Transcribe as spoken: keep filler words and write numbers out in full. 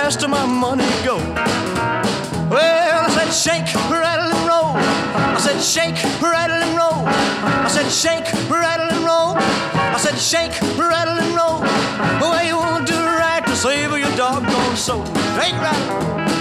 rest of my money go? Well, I said shake, rattle and roll. I said shake, rattle and roll. I said shake, rattle and roll. I said shake, rattle and roll. Well, you won't do right to save your doggone soul. Shake, rattle.